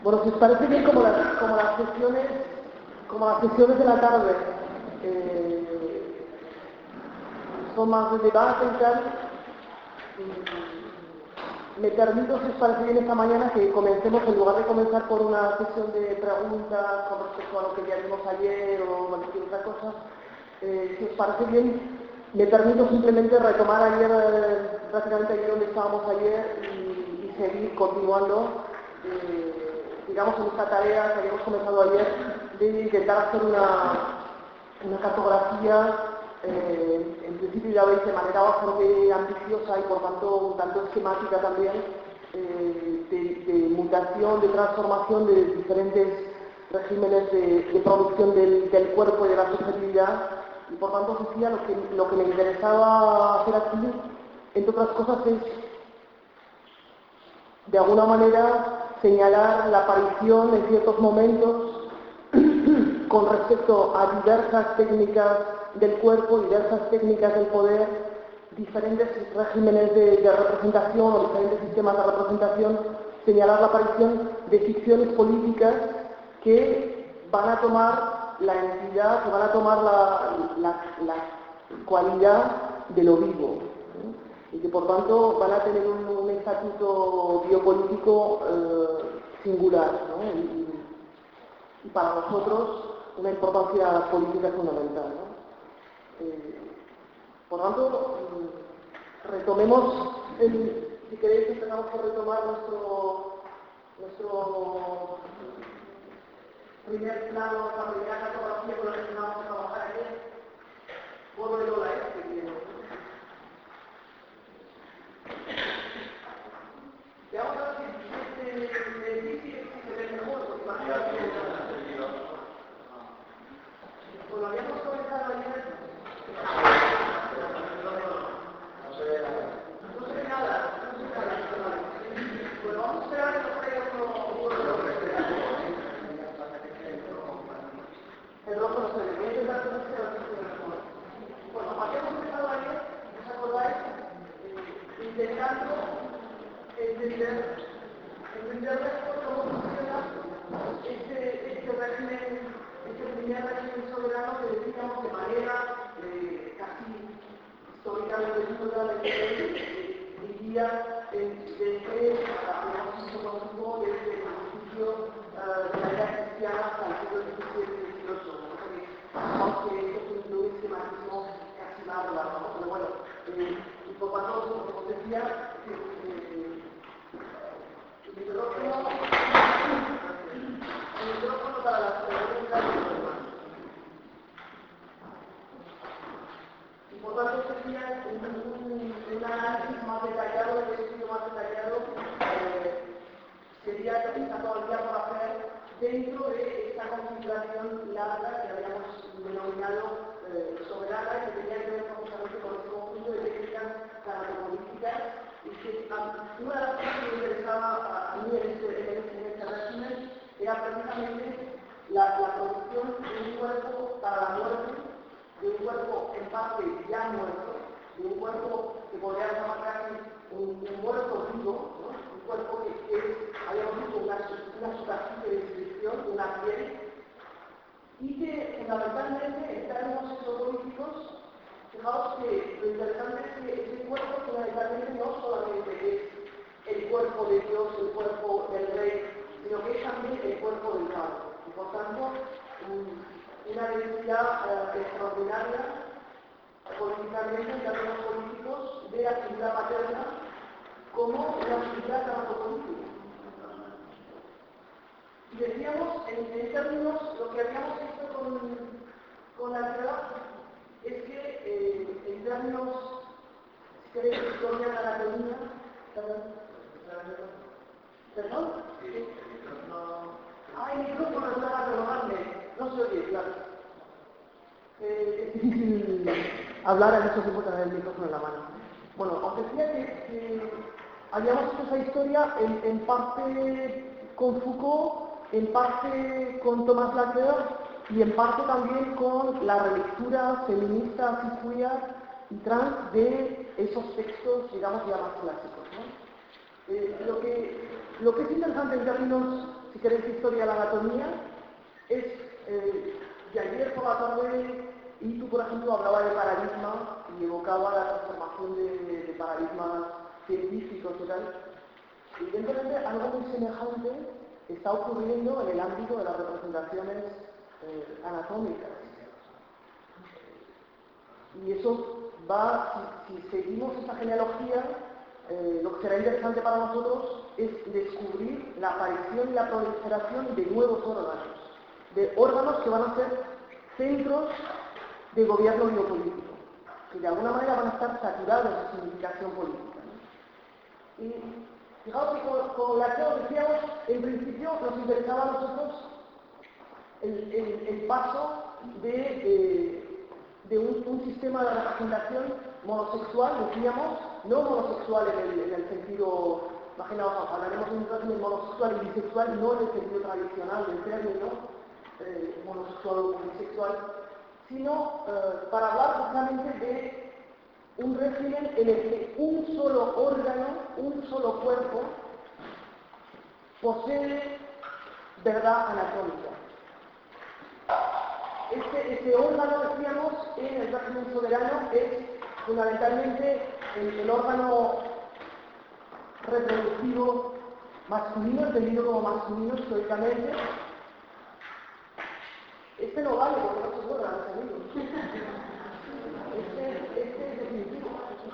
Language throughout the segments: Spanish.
Bueno, si os parece bien, como las sesiones de la tarde son más de debate y tal, me permito, si os parece bien, esta mañana que comencemos, en lugar de comenzar por una sesión de preguntas con respecto a lo que ya vimos ayer o cualquier otra cosa, si os parece bien, me permito simplemente retomar ayer, prácticamente ayer donde estábamos ayer y seguir continuando, digamos, en esta tarea que habíamos comenzado ayer de intentar hacer una cartografía, en principio ya veis, de manera bastante ambiciosa y por tanto un tanto esquemática también, de mutación, de transformación de diferentes regímenes de producción del cuerpo y de la subjetividad. Y por tanto, os decía, lo que me interesaba hacer aquí, entre otras cosas, es de alguna manera señalar la aparición en ciertos momentos con respecto a diversas técnicas del cuerpo, diversas técnicas del poder, diferentes regímenes de representación o diferentes sistemas de representación, señalar la aparición de ficciones políticas que van a tomar la entidad, que van a tomar la cualidad de lo vivo, y que por tanto van a tener un estatuto biopolítico singular, ¿no? Y para nosotros una importancia política fundamental, ¿no? Por tanto, retomemos, si queréis empezamos por retomar nuestro primer plano, la primera cartografía con la que vamos a trabajar aquí. Puedo verlo la que quiero. Y ahora si el edificio se ve mejor, pues imagínate. Pues lo habíamos comenzado ayer. No se ve nada. Pues vamos a esperar que nos traiga el rojo no se ve. Voy a intentar que no se vea mejor. Bueno, habíamos empezado ayer, ¿os acordáis? Intentando entender mejor cómo funciona este régimen, este primer régimen soberano que decíamos de manera casi históricamente diría desde el principio de la era cristiana hasta el siglo XVII y XVIII. Aunque esto incluye un esquematismo casi más largo, ¿no? Pero bueno, y por tanto, como os decía, el micrófono para las preguntas y demás. Y por tanto, os decía, un análisis más detallado, un estudio más detallado, sería que está todavía por hacer dentro de esta configuración larga que habíamos denominado soberana y que tenía que ver precisamente con este conjunto de técnicas características y que una de las cosas que me interesaba a mí en este régimen era precisamente la producción de un cuerpo para la muerte, de un cuerpo en parte ya muerto, de un cuerpo que podría llamar casi un muerto vivo, ¿no? Un cuerpo que habíamos visto una superficie de inscripción, una piel, y que fundamentalmente en términos sociológicos, fijaos que lo interesante es que ese cuerpo fundamentalmente no solamente es el cuerpo de Dios, el cuerpo del rey, sino que es también el cuerpo del Padre. Y por tanto, una necesidad extraordinaria políticamente, en términos políticos, de la figura paterna como una figura característica. Y decíamos, en términos, lo que habíamos visto con la edad es que en términos, si queréis, historia de la anatomía, ¿perdón? El micrófono estaba relojarme, no se oye, claro. Es difícil hablar al mismo tiempo tener el micrófono en la mano. Bueno, os decía que habíamos hecho esa historia en parte con Foucault, en parte con Thomas Laqueur y en parte también con la relectura feminista, queer y trans de esos textos, digamos, ya más clásicos, ¿no? Lo que es interesante en términos si queréis historia de la anatomía, es de ayer por la tarde, y tú, por ejemplo, hablaba de paradigma y evocaba la transformación de paradigmas científicos y tal. Evidentemente, algo muy semejante está ocurriendo en el ámbito de las representaciones anatómicas. Y eso va, si seguimos esta genealogía, lo que será interesante para nosotros es descubrir la aparición y la proliferación de nuevos órganos que van a ser centros de gobierno biopolítico, que de alguna manera van a estar saturados de significación política, ¿no? Y fijaos que con la que os decíamos, en principio nos interesaba a nosotros el paso de un sistema de representación monosexual, decíamos, no monosexual en el sentido, imaginaos, hablaremos de un régimen monosexual y bisexual, no en el sentido tradicional del término, monosexual o bisexual, sino para hablar precisamente de un régimen en el que un solo órgano, un solo cuerpo, posee verdad anatómica. Este órgano, decíamos, en el régimen soberano es fundamentalmente el órgano reproductivo masculino, entendido como masculino históricamente. Este no vale porque no se borra, amigos. Este es definitivo.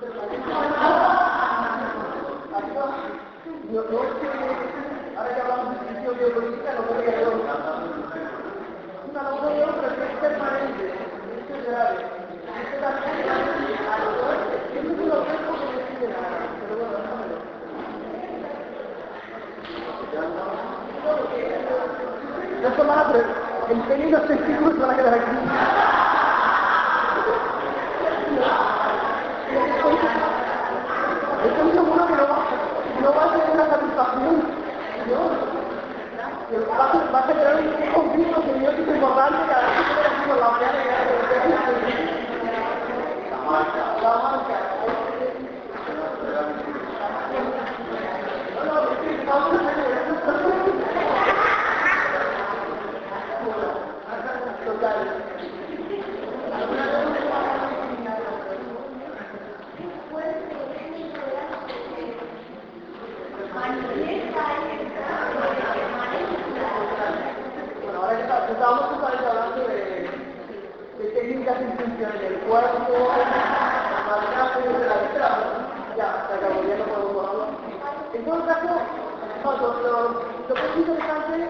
No es que ahora que hablamos de definición geopolítica, no podría ser una labor, pero es permanente, esto es grave. Esto también es un objeto que no decide nada, pero bueno, déjamelo. No son nada, pero el pelo y los testículos van a quedar aquí. Estoy seguro que no va a ser una satisfacción, ¿no? Va a generar un conflicto semiótico importante cada vez que tenemos por la mañana y la marca. No, vamos a hacer total. Bueno, ahora que estábamos justamente hablando de técnicas de función del cuerpo, de la letra, ya, se acabó, ya no podemos borrarlo. En todo caso, lo que es interesante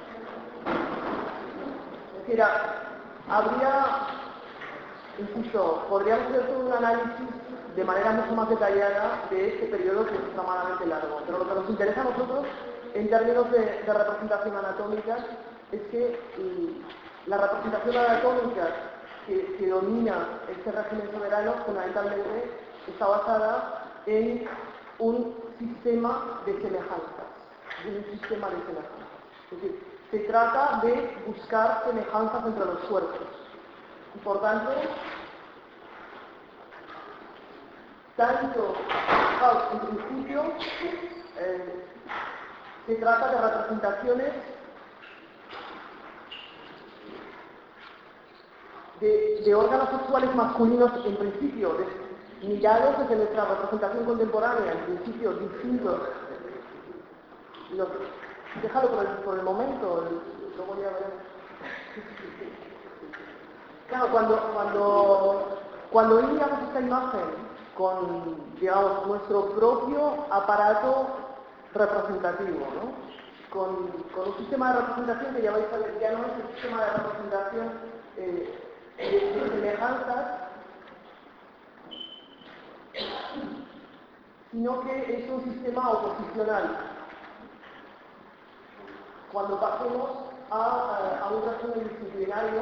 es que habría, insisto, podríamos hacer todo un análisis de manera mucho más detallada de este periodo que es extremadamente largo. Pero lo que nos interesa a nosotros, en términos de representación anatómica, es que la representación anatómica que domina este régimen soberano fundamentalmente está basada en un sistema de semejanzas. Es decir, se trata de buscar semejanzas entre los cuerpos. Y por tanto, en principio, se trata de representaciones de órganos sexuales masculinos, en principio, mirados desde nuestra representación contemporánea, en principio distintos. Déjalo por el momento, luego ya veremos. Claro, cuando liamos esta imagen con, digamos, nuestro propio aparato representativo, ¿no? Con un sistema de representación que ya vais a ver, ya no es un sistema de representación de semejanzas, sino que es un sistema oposicional. Cuando pasemos a un régimen disciplinario,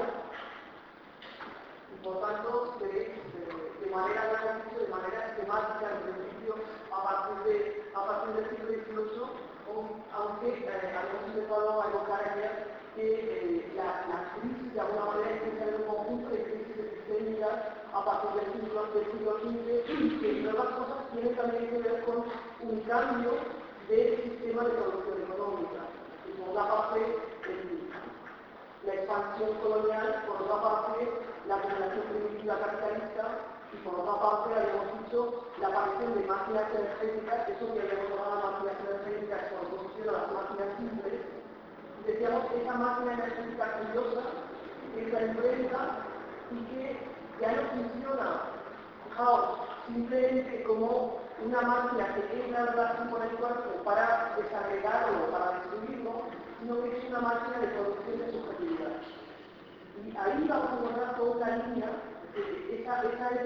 y por tanto, veréis de manera esquemática, en principio, a partir del siglo XVIII, aunque habíamos intentado evocar ayer que la crisis de alguna manera empieza en un conjunto de crisis epistémicas a partir del siglo XV, y que entre otras cosas tienen también que ver con un cambio del sistema de producción económica. por una parte, la expansión colonial, por otra parte, la acumulación primitiva capitalista, y por otra parte, habíamos dicho la aparición de máquinas energéticas, eso que habíamos llamado máquinas energéticas por oposición a las máquinas simples. Decíamos que esa máquina energética curiosa, que se enfrenta y que ya no funciona, fijaos, simplemente como una máquina que entra en relación con el cuerpo para desagregarlo, para destruirlo, sino que es una máquina de producción de subjetividad. Y ahí vamos a encontrar toda una línea, esa es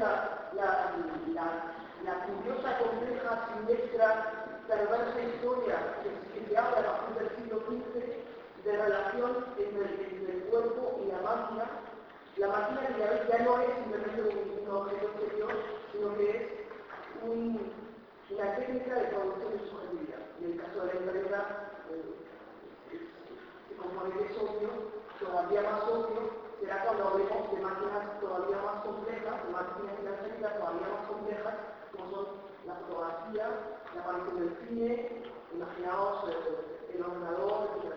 la curiosa, compleja, siniestra, perversa historia que se habla a partir del siglo XV de relación entre el cuerpo y la máquina que ya no es simplemente un objeto exterior, sino que es una técnica de producción de subjetividad. En el caso de la imprenta, se compone que es obvio, todavía más obvio será cuando hablemos de máquinas todavía más complejas, de máquinas energéticas todavía más complejas, como son la fotografía, la aparición del cine, imaginaos el ordenador, etc.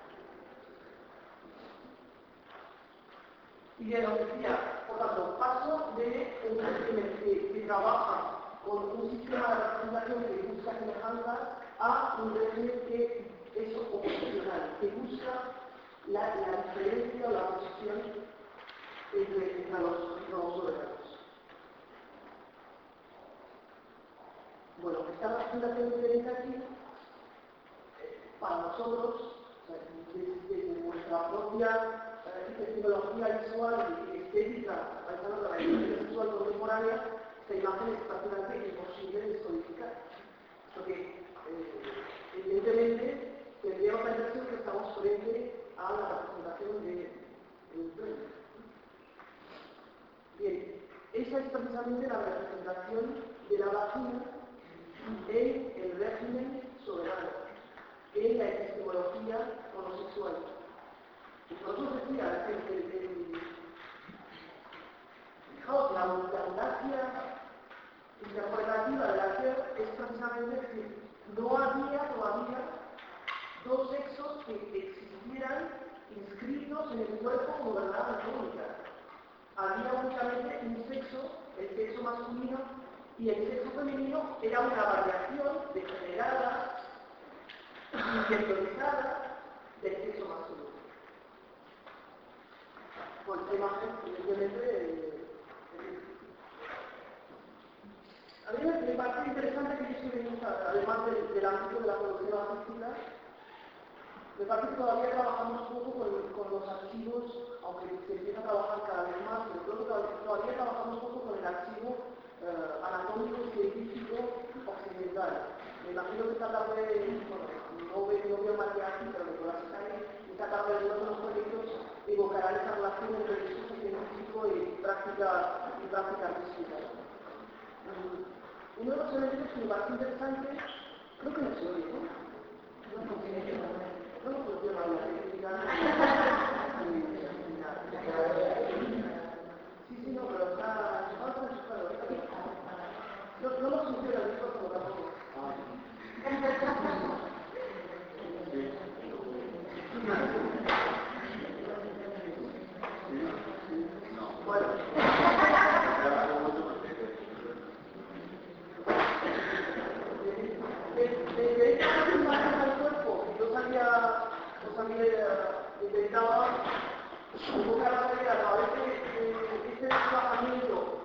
Y bien, os decía, por tanto, paso de un régimen que trabaja con un sistema de representación que busca semejanzas a un régimen que es oposicional, que busca la diferencia o la oposición entre los órganos. Bueno, esta representación que tenéis aquí, para nosotros, desde nuestra propia tecnología visual y estética, pensando en la estética visual contemporánea, esta imagen es prácticamente imposible de descodificar. Porque, evidentemente, tendríamos la impresión que estamos frente a la representación del premio. Bien, esa es precisamente la representación de la vagina en el régimen soberano, en la epistemología homosexual. Y por eso decía, fijaos, la audacia interpretativa del hacer es precisamente que no había todavía dos sexos que existieran inscritos en el cuerpo como verdad anatómica. Había únicamente un sexo, el sexo masculino, y el sexo femenino era una variación degenerada, individualizada del sexo masculino. Por esta imagen, evidentemente, a mí me parece interesante que yo estoy además del ámbito de la producción artística, me parece que todavía trabajamos poco con los archivos, aunque se empieza a trabajar cada vez más, pero creo que todavía trabajamos poco con el archivo anatómico y científico occidental. Me imagino que esta tarde, bueno, no veo material aquí, pero Nicolás Isani, esta tarde en uno de los proyectos evocará esa relación entre el discurso científico y práctica artística. Uno de los elementos que me parece interesante, creo que no se oye, ¿no? No funciona la técnica. Sí, no, pero está claro. No lo funciona el micrófono tampoco. Bueno. Intentaba buscar la salida a través de este desplazamiento,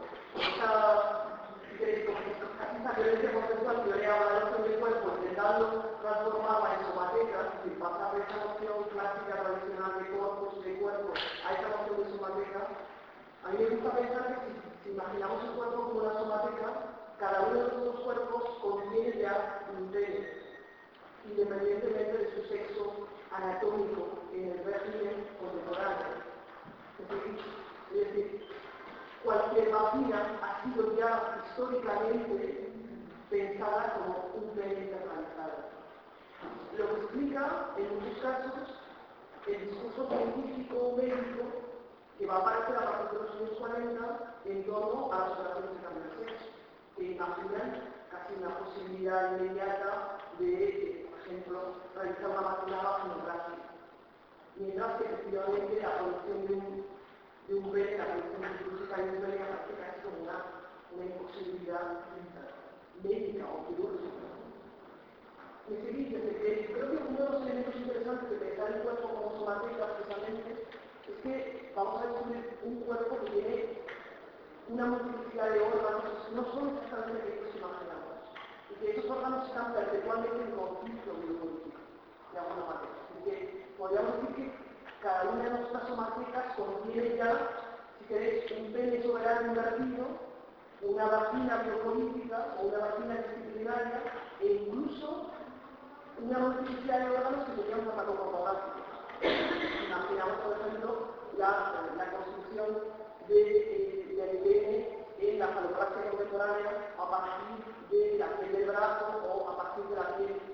esta violencia conceptual que yo le hago a la noción del cuerpo, intentando transformarla en somateca, y pasar de esa noción clásica tradicional de corpus y de cuerpo a esa noción de somateca. A mí me gusta pensar que si imaginamos el cuerpo como una somateca, cada uno de estos cuerpos contiene ya un pene, independientemente de su sexo anatómico en el régimen contemporáneo. Es decir, cualquier vagina ha sido ya históricamente pensada como un pene internalizado. Lo que explica, en muchos casos, el discurso científico médico que va a aparecer a partir de los años 40 en torno a las operaciones de cambio de sexo, que imaginan casi una posibilidad inmediata de ejemplo, realizar una vaginoplastia. Mientras que efectivamente la producción de un pene, la producción quirúrgica de un pene en la práctica es como una imposibilidad médica o quirúrgica. Y seguir, creo que uno de los elementos interesantes de pensar el cuerpo como somática precisamente es que vamos a descubrir un cuerpo que tiene una multiplicidad de órganos, no son exactamente aquellos que imaginamos, y que esos órganos están perpetuamente en conflicto biopolítico, de alguna manera. Podríamos decir que cada una de nuestras somáticas contiene ya, si queréis, un pene soberano invertido, una vagina biopolítica o una vagina disciplinaria e incluso una multiplicidad de órganos que serían un aparato pornográfico. Imaginamos, por ejemplo, la construcción del pene en la faloplastia contemporánea a partir de la piel del brazo o a partir de la piel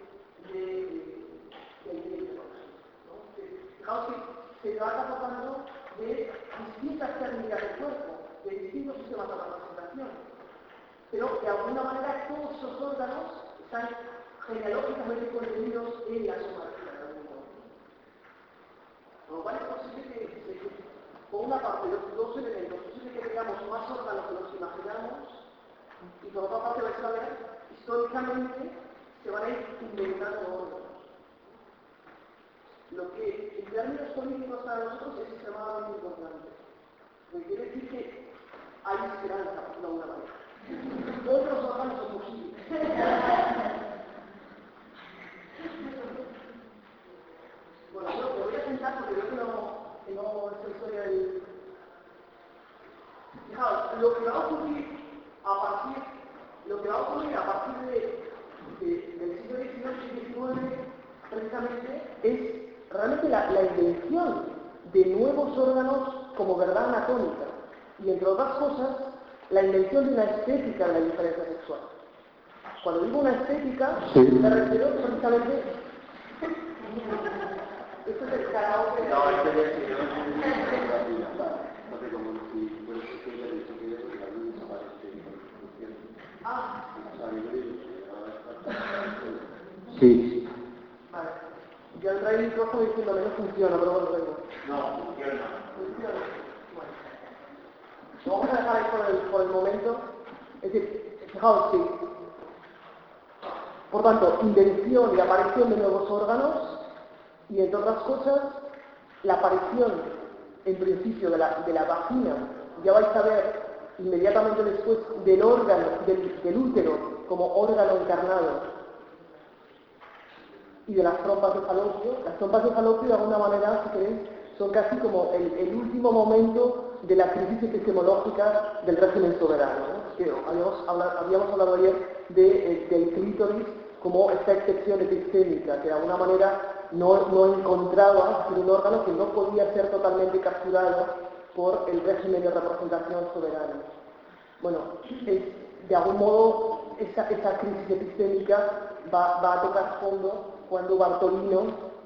del vientre. Fijaos que se trata, por tanto, de distintas técnicas del cuerpo, de distintos sistemas de representación, pero de alguna manera todos esos órganos están genealógicamente contenidos en la somática de algún modo. Con lo cual es posible que por una parte, los dos elementos, es posible que tengamos más órganos de los que imaginamos, y por otra parte vais a ver, históricamente se van a ir inventando órganos. Lo que en términos políticos para nosotros es extremadamente importante. Lo que quiere decir que hay esperanza, por decirlo de alguna manera. Otros órganos son posibles. Bueno, yo me voy a sentar porque veo que no es la historia del... Fijaos, lo que va a ocurrir a partir del siglo XIX y XIX precisamente es realmente la invención de nuevos órganos como verdad anatómica y, entre otras cosas, la invención de una estética de la diferencia sexual. Cuando digo una estética, me refiero precisamente... Esto es el karaoke... No, este es el no sé cómo si puedes escribir el sonido porque la luz aparece Sí. Vale. Ya el rey micrófono diciendo que no funciona, pero bueno, vengo. No, funciona. Funciona. Bueno. Lo vamos a dejar ahí por el momento. Es decir, fijaos que, por tanto, invención y aparición de nuevos órganos y, entre otras cosas, la aparición, en principio, de la vagina. Ya vais a ver inmediatamente después del órgano, del útero, como órgano encarnado. Y de las trompas de falopio. Las trompas de falopio, de alguna manera, si queréis, son casi como el último momento de la crisis epistemológica del régimen soberano, ¿no? Que habíamos hablado ayer del clítoris como esta excepción epistémica, que de alguna manera no encontraba un órgano que no podía ser totalmente capturado por el régimen de representación soberana. Bueno, de algún modo esa crisis epistémica va a tocar fondo cuando Bartolino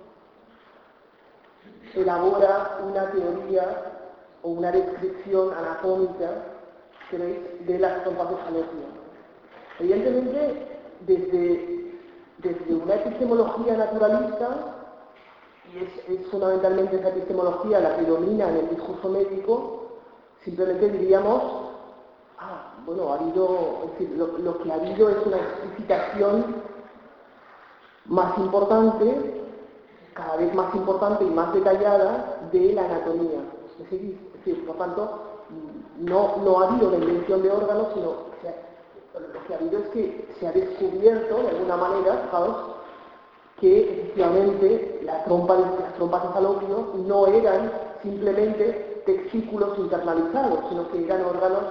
elabora una teoría o una descripción anatómica, ¿queréis?, de las trompas de falopio. Evidentemente, desde una epistemología naturalista, y es fundamentalmente esa epistemología la que domina en el discurso médico, simplemente diríamos, bueno, ha habido, es decir, lo que ha habido es una explicitación más importante, cada vez más importante y más detallada de la anatomía. Es decir, por tanto, no ha habido la invención de órganos, sino lo que ha habido es que se ha descubierto, de alguna manera, fijaos, que efectivamente las trompas de falopio no eran simplemente testículos internalizados, sino que eran órganos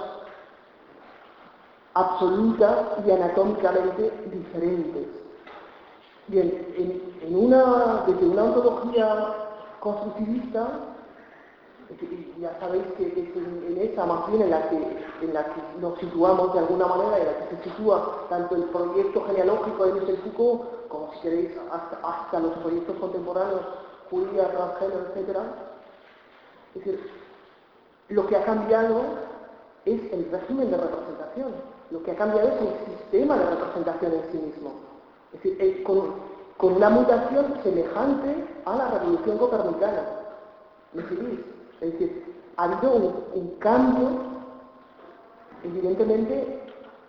absoluta y anatómicamente diferentes. Bien, desde una ontología constructivista, ya sabéis que es en esa más bien en la que nos situamos de alguna manera, en la que se sitúa tanto el proyecto genealógico de Michel Foucault, como si queréis hasta los proyectos contemporáneos, judía, transgénero, etc. Es decir, lo que ha cambiado es el régimen de representación, lo que ha cambiado es el sistema de representación en sí mismo. Es decir, con una mutación semejante a la revolución copernicana. ¿Me seguís? Es decir, ha habido un cambio, evidentemente,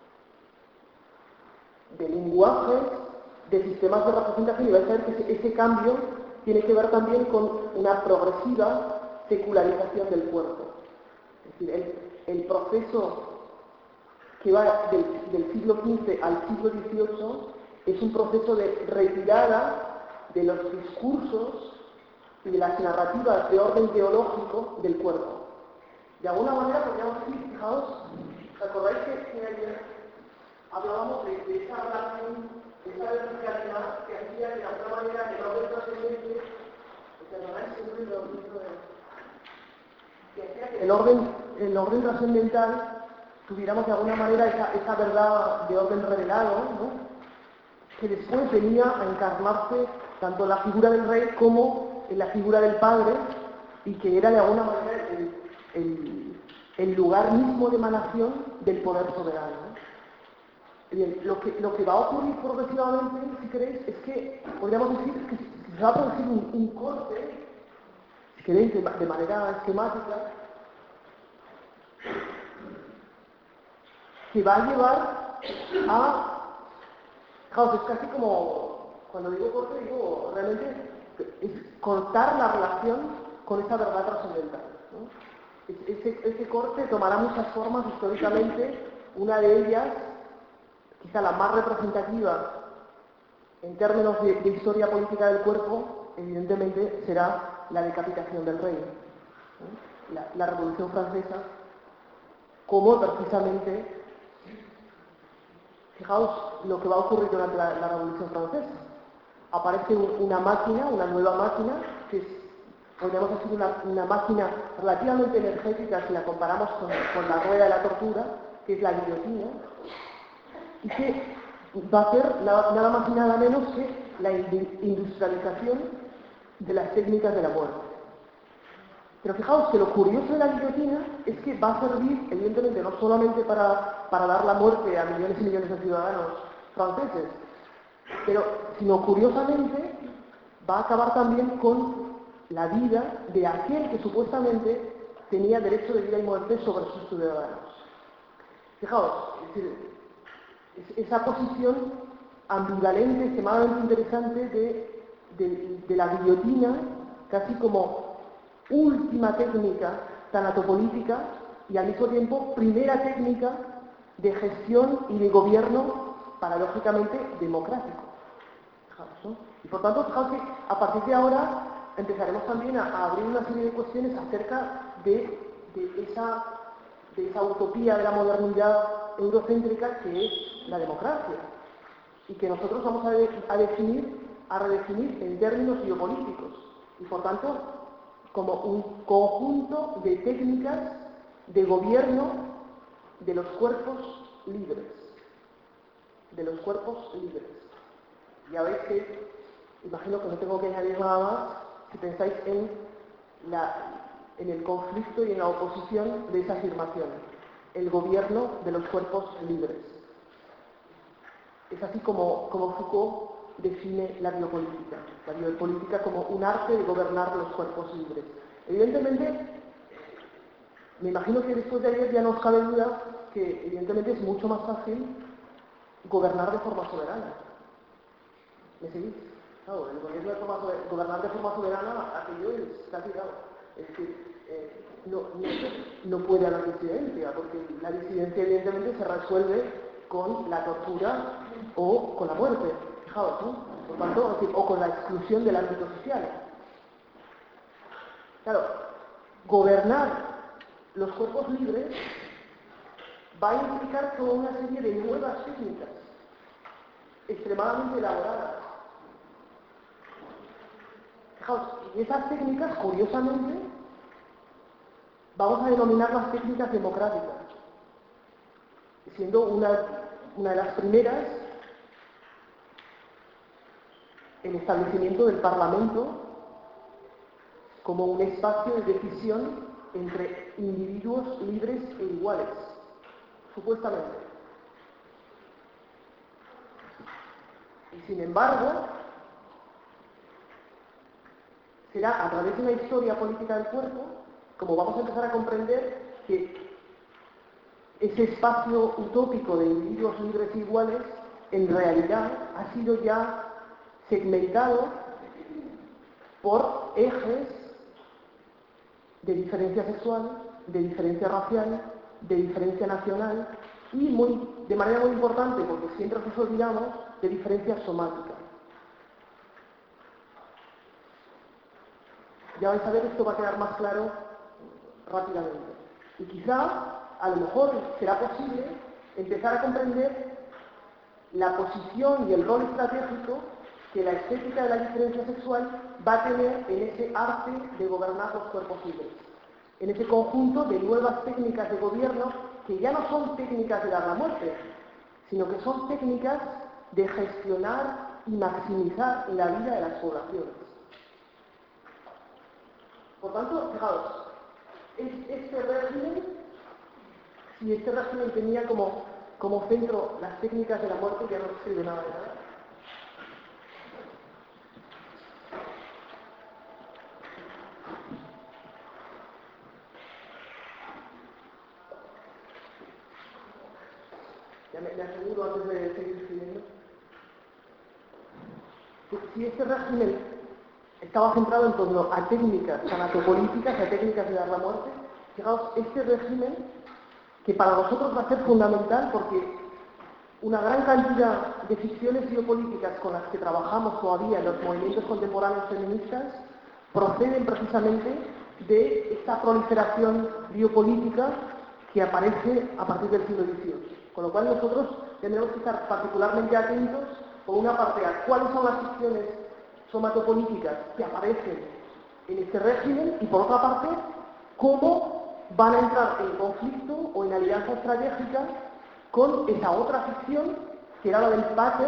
de lenguaje, de sistemas de representación, y vais a ver que ese cambio tiene que ver también con una progresiva secularización del cuerpo. Es decir, el proceso que va del siglo XV al siglo XVIII es un proceso de retirada de los discursos y de las narrativas de orden teológico del cuerpo. De alguna manera podríamos decir, fijaos, ¿os acordáis que hablábamos de esa relación, de esa verticalidad que hacía de alguna manera el orden trascendente, que hacía que el orden trascendental tuviéramos de alguna manera esa verdad de orden revelado, ¿no? Que después venía a encarnarse tanto en la figura del rey como en la figura del padre, y que era de alguna manera el lugar mismo de emanación del poder soberano, ¿no? Bien, lo que va a ocurrir progresivamente, si queréis, es que podríamos decir que se va a producir un corte, si queréis, de manera esquemática, que va a llevar a... Fijaos, es casi como, cuando digo corte, digo realmente es cortar la relación con esa verdad trascendental, ¿no? Ese corte tomará muchas formas históricamente. Una de ellas, quizá la más representativa en términos de historia política del cuerpo, evidentemente será la decapitación del rey, ¿no? La Revolución Francesa, como precisamente... Fijaos lo que va a ocurrir durante la Revolución Francesa. Aparece una máquina, una nueva máquina, que es, podríamos decir, una máquina relativamente energética si la comparamos con la rueda de la tortura, que es la guillotina, y que va a ser nada más y nada menos que la industrialización de las técnicas de la muerte. Pero fijaos que lo curioso de la guillotina es que va a servir, evidentemente, no solamente para dar la muerte a millones y millones de ciudadanos franceses, sino curiosamente va a acabar también con la vida de aquel que supuestamente tenía derecho de vida y muerte sobre sus ciudadanos. Fijaos, es decir, esa posición ambivalente, extremadamente interesante de la guillotina, casi como última técnica tanatopolítica y al mismo tiempo primera técnica de gestión y de gobierno paradójicamente democrático. Fijaos, ¿no? Y por tanto, fijaos que a partir de ahora empezaremos también a abrir una serie de cuestiones acerca de esa utopía de la modernidad eurocéntrica que es la democracia, y que nosotros vamos a redefinir en términos geopolíticos, y por tanto como un conjunto de técnicas de gobierno de los cuerpos libres. De los cuerpos libres. Ya veis que, imagino que no tengo que añadir nada más, si pensáis en el conflicto y en la oposición de esa afirmación. El gobierno de los cuerpos libres. Es así como Foucault define la biopolítica como un arte de gobernar los cuerpos libres. Evidentemente, me imagino que después de ayer ya no os cabe duda que evidentemente es mucho más fácil gobernar de forma soberana. ¿Me seguís? Claro, el gobierno gobernar de forma soberana, aquello está tirado. Es decir, no puede haber disidencia, porque la disidencia evidentemente se resuelve con la tortura o con la muerte. Fijaos, ¿no? Por tanto, es decir, o con la exclusión del ámbito social. Claro, gobernar los cuerpos libres va a implicar toda una serie de nuevas técnicas extremadamente elaboradas. Fijaos, y esas técnicas, curiosamente, vamos a denominarlas técnicas democráticas, siendo una de las primeras el establecimiento del Parlamento como un espacio de decisión entre individuos libres e iguales, supuestamente. Y sin embargo, será a través de una historia política del cuerpo como vamos a empezar a comprender que ese espacio utópico de individuos libres e iguales en realidad ha sido ya segmentado por ejes de diferencia sexual, de diferencia racial, de diferencia nacional y de manera muy importante, porque siempre nos olvidamos, de diferencia somática. Ya vais a ver, esto va a quedar más claro rápidamente. Y quizá, a lo mejor, será posible empezar a comprender la posición y el rol estratégico que la estética de la diferencia sexual va a tener en ese arte de gobernar los cuerpos libres, en ese conjunto de nuevas técnicas de gobierno que ya no son técnicas de dar la muerte, sino que son técnicas de gestionar y maximizar la vida de las poblaciones. Por tanto, fijaos, este régimen, si este régimen tenía como centro las técnicas de la muerte, ya no escribe nada de nada. Ya me aseguro antes de seguir escribiendo. Si este régimen estaba centrado en torno a técnicas sanatopolíticas, a técnicas de dar la muerte, fijaos, este régimen, que para nosotros va a ser fundamental porque una gran cantidad de ficciones biopolíticas con las que trabajamos todavía en los movimientos contemporáneos feministas proceden precisamente de esta proliferación biopolítica que aparece a partir del siglo XVIII. Con lo cual nosotros tendremos que estar particularmente atentos, por una parte, a cuáles son las ficciones somatopolíticas que aparecen en este régimen y, por otra parte, cómo van a entrar en conflicto o en alianza estratégica con esa otra ficción que era la del pater,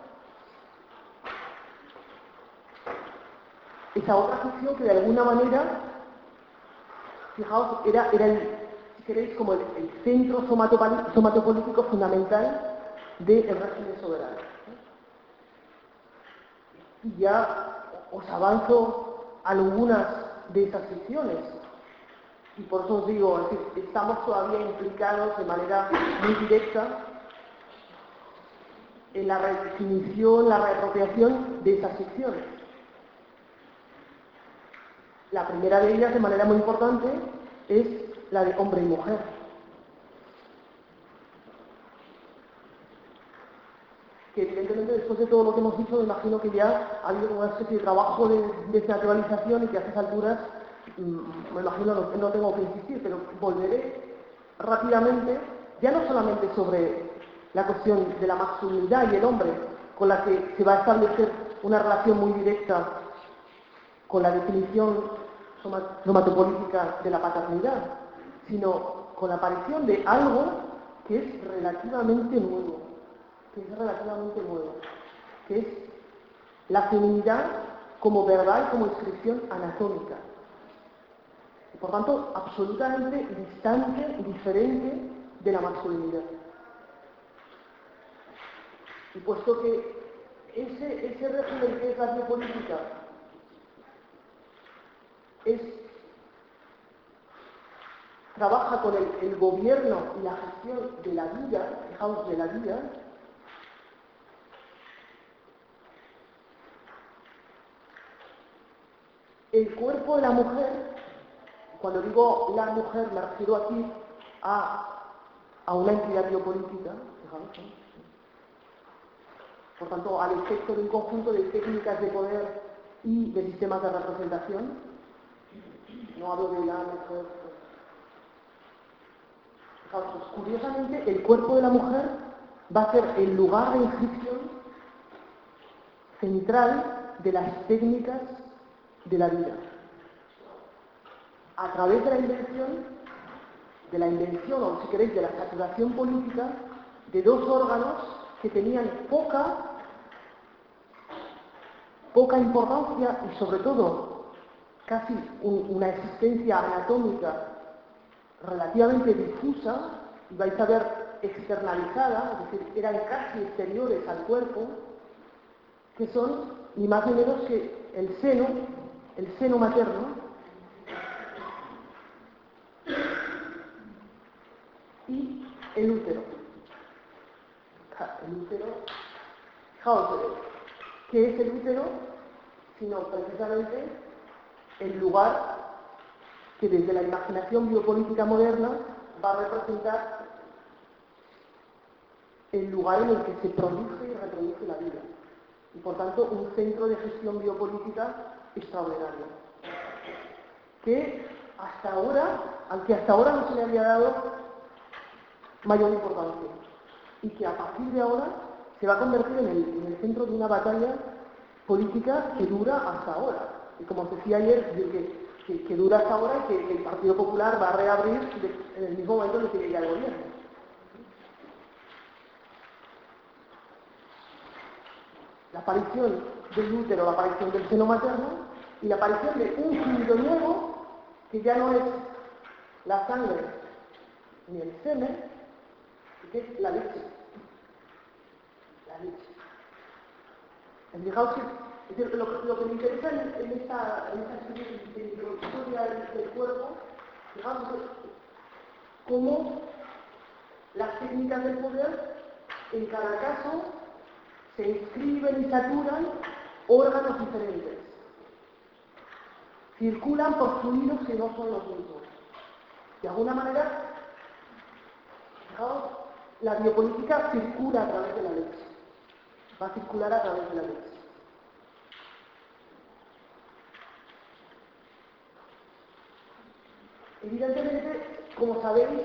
esa otra ficción que de alguna manera, fijaos, era si queréis, como el centro somatopolítico fundamental del régimen soberano. Y ya os avanzo algunas de esas ficciones. Y por eso os digo, es decir, estamos todavía implicados de manera muy directa en la redefinición, la reapropiación de esas ficciones. La primera de ellas, de manera muy importante, es la de hombre y mujer. Que evidentemente después de todo lo que hemos dicho, me imagino que ya ha habido una especie de trabajo de desnaturalización y que a estas alturas, me imagino, no tengo que insistir, pero volveré rápidamente, ya no solamente sobre la cuestión de la masculinidad y el hombre, con la que se va a establecer una relación muy directa con la definición somatopolítica de la paternidad, sino con la aparición de algo que es relativamente nuevo, que es la feminidad como verdad y como inscripción anatómica. Y por tanto, absolutamente distante y diferente de la masculinidad. Y puesto que ese régimen que es la biopolítica trabaja con el gobierno y la gestión de la vida, fijaos, de la vida, el cuerpo de la mujer, cuando digo la mujer me refiero aquí a una entidad biopolítica, fijaos, ¿no? Por tanto, al efecto de un conjunto de técnicas de poder y de sistemas de representación. No hablo de la mujer. Fijaos, pues, curiosamente, el cuerpo de la mujer va a ser el lugar de inscripción central de las técnicas de la vida. A través de la invención, o si queréis, de la saturación política de dos órganos que tenían poca importancia y sobre todo casi una existencia anatómica relativamente difusa, y vais a ver externalizada, es decir, eran casi exteriores al cuerpo, que son ni más ni menos que el seno el seno materno y el útero. El útero, fijaos, ¿qué es el útero? Sino precisamente el lugar que desde la imaginación biopolítica moderna va a representar el lugar en el que se produce y reproduce la vida. Y por tanto, un centro de gestión biopolítica extraordinario. Que hasta ahora, aunque hasta ahora no se le había dado mayor importancia. Y que a partir de ahora se va a convertir en el centro de una batalla política que dura hasta ahora. Y como os decía ayer, que dura hasta ahora y que el Partido Popular va a reabrir en el mismo momento en el que llegue al gobierno. La aparición del útero, la aparición del seno materno y la aparición de un fluido nuevo que ya no es la sangre ni el semen, que es la leche. La leche. Fijaos que lo que me interesa en esta historia del cuerpo, fijaos cómo las técnicas del poder en cada caso se inscriben y saturan órganos diferentes. Circulan por fluidos que no son los mismos. De alguna manera, fijaos, la biopolítica circula a través de la leche. Va a circular a través de la leche. Evidentemente, como sabéis,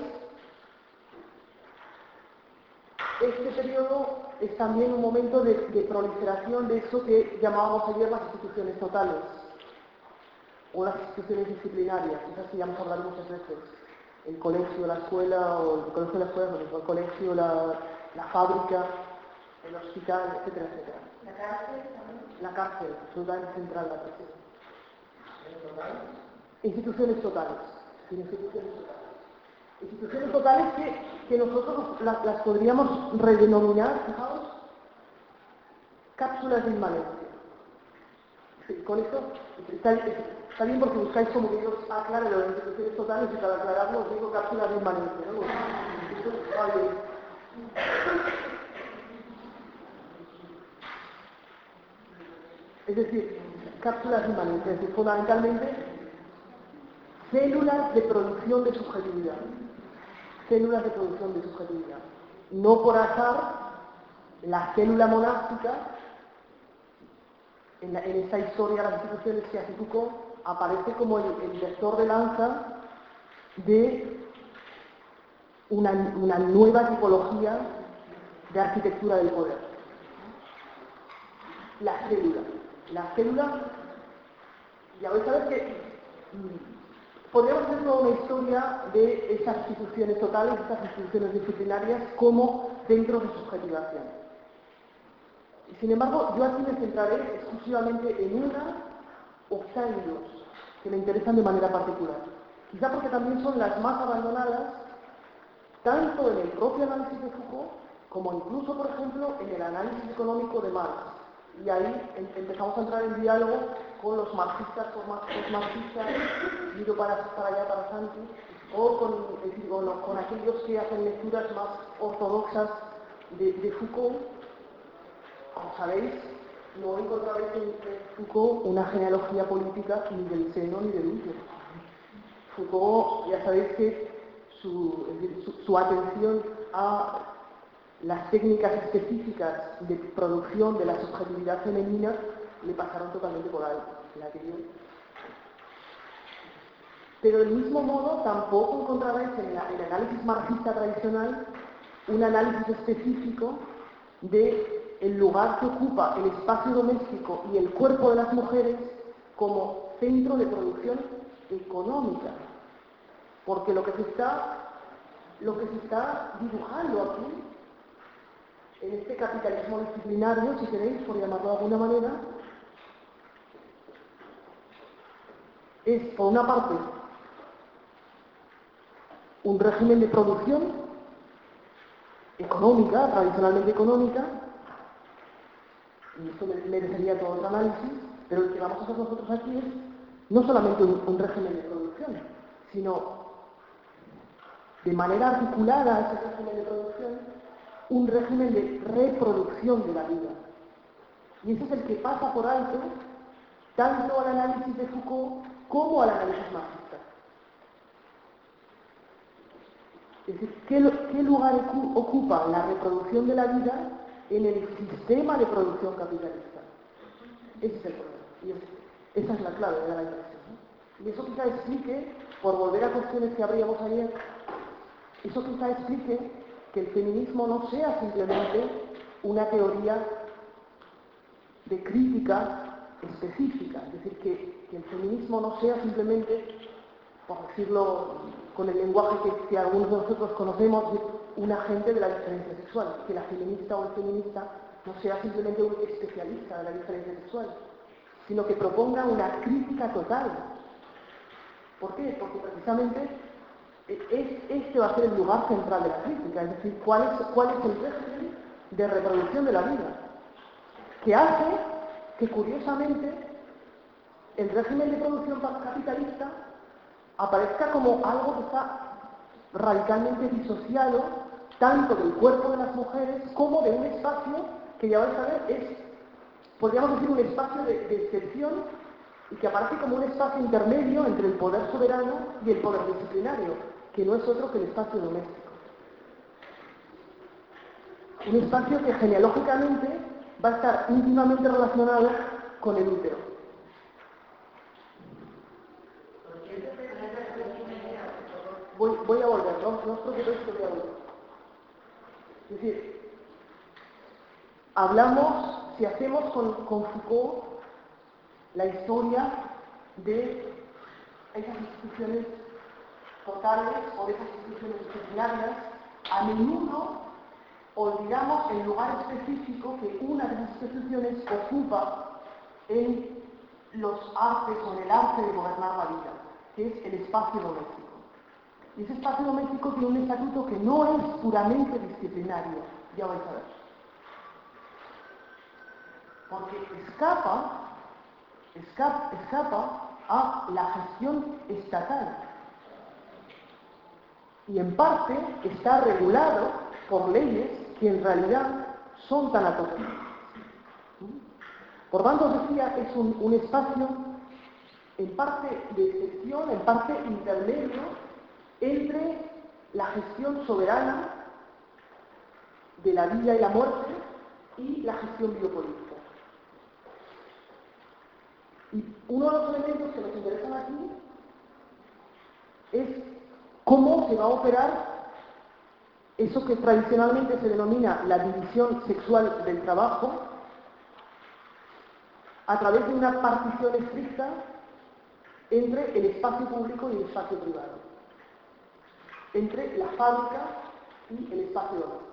este periodo es también un momento de proliferación de eso que llamábamos ayer las instituciones totales, o las instituciones disciplinarias, esas que ya hemos hablado muchas veces. El colegio, la escuela, o el colegio, la escuela, el colegio, la fábrica, el hospital, etcétera, etcétera. ¿La cárcel también? La cárcel, absolutamente central la cárcel. Instituciones totales. Instituciones totales que nosotros las podríamos redenominar, fijaos, cápsulas de inmanencia. Con esto está bien porque buscáis como que yo aclare lo de instituciones totales y para aclararlo os digo cápsulas de inmanencia, ¿no? Esto va bien. Es decir, cápsulas de inmanencia, es decir, fundamentalmente células de producción de subjetividad. Células de producción de subjetividad. No por azar, la célula monástica, en esta historia de las instituciones que hace Foucault, aparece como el vector de lanza de una nueva tipología de arquitectura del poder. La célula, ya vais a ver que podríamos hacer toda una historia de esas instituciones totales, estas instituciones disciplinarias, como centros de subjetivación. Sin embargo, yo aquí me centraré exclusivamente en una o quizá en dos, que me interesan de manera particular. Quizá porque también son las más abandonadas, tanto en el propio análisis de Foucault, como incluso, por ejemplo, en el análisis económico de Marx. Y ahí empezamos a entrar en diálogo con los marxistas, postmarxistas, Guido para allá, para Santi, o con aquellos que hacen lecturas más ortodoxas de Foucault. Como sabéis, no encontraréis en Foucault una genealogía política ni del seno ni del útero. Foucault, ya sabéis que su atención a las técnicas específicas de producción de la subjetividad femenina le pasaron totalmente por alto. Pero del mismo modo tampoco encontraréis en el análisis marxista tradicional un análisis específico de el lugar que ocupa el espacio doméstico y el cuerpo de las mujeres como centro de producción económica. Porque lo que se está dibujando aquí, en este capitalismo disciplinario, si queréis, por llamarlo de alguna manera, es, por una parte, un régimen de producción económica, tradicionalmente económica, y esto merecería todo otro análisis, pero el que vamos a hacer nosotros aquí es no solamente un régimen de producción, sino de manera articulada a ese régimen de producción, un régimen de reproducción de la vida. Y ese es el que pasa por alto tanto al análisis de Foucault como al análisis marxista. Es decir, ¿qué lugar ocupa la reproducción de la vida en el sistema de producción capitalista? Ese es el problema. Y esa es la clave de la inversión, ¿no? Y eso quizá explique, por volver a cuestiones que abríamos ayer, eso quizá explique que el feminismo no sea simplemente una teoría de crítica específica, es decir, que el feminismo no sea simplemente, por decirlo con el lenguaje que algunos de nosotros conocemos, un agente de la diferencia sexual, que la feminista o el feminista no sea simplemente un especialista de la diferencia sexual, sino que proponga una crítica total. ¿Por qué? Porque precisamente este va a ser el lugar central de la crítica, es decir, cuál es el régimen de reproducción de la vida, que hace que, curiosamente, el régimen de producción capitalista aparezca como algo que está radicalmente disociado tanto del cuerpo de las mujeres como de un espacio que, ya vais a ver, es, podríamos decir, un espacio de excepción y que aparece como un espacio intermedio entre el poder soberano y el poder disciplinario, que no es otro que el espacio doméstico. Un espacio que genealógicamente va a estar íntimamente relacionado con el útero. Voy a volver, no os preocupéis que voy a volver. Es decir, hablamos, si hacemos con Foucault la historia de esas instituciones totales o de esas instituciones disciplinarias, a menudo olvidamos el lugar específico que una de esas instituciones ocupa en los artes o en el arte de gobernar la vida, que es el espacio doméstico. Y ese espacio doméstico tiene un estatuto que no es puramente disciplinario, ya vais a ver. Porque escapa a la gestión estatal. Y en parte está regulado por leyes que en realidad son tanatógenas. Por tanto, os decía, es un espacio en parte de excepción, en parte intermedio, entre la gestión soberana de la vida y la muerte y la gestión biopolítica. Y uno de los elementos que nos interesan aquí es cómo se va a operar eso que tradicionalmente se denomina la división sexual del trabajo a través de una partición estricta entre el espacio público y el espacio privado, entre la fábrica y el espacio doméstico.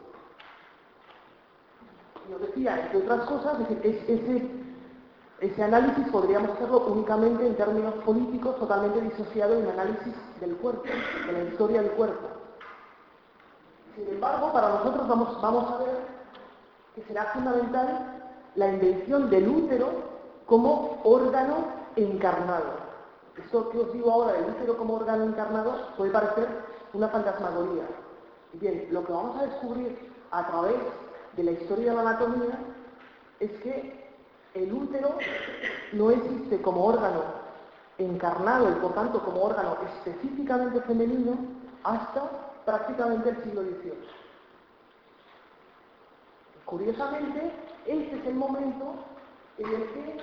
Y os decía, entre otras cosas, es decir, ese análisis podríamos hacerlo únicamente en términos políticos, totalmente disociado de un análisis del cuerpo, de la historia del cuerpo. Sin embargo, para nosotros vamos a ver que será fundamental la invención del útero como órgano encarnado. Esto que os digo ahora del útero como órgano encarnado puede parecer una fantasmagoría. Bien, lo que vamos a descubrir a través de la historia de la anatomía es que el útero no existe como órgano encarnado y por tanto como órgano específicamente femenino hasta prácticamente el siglo XVIII. Curiosamente, este es el momento en el que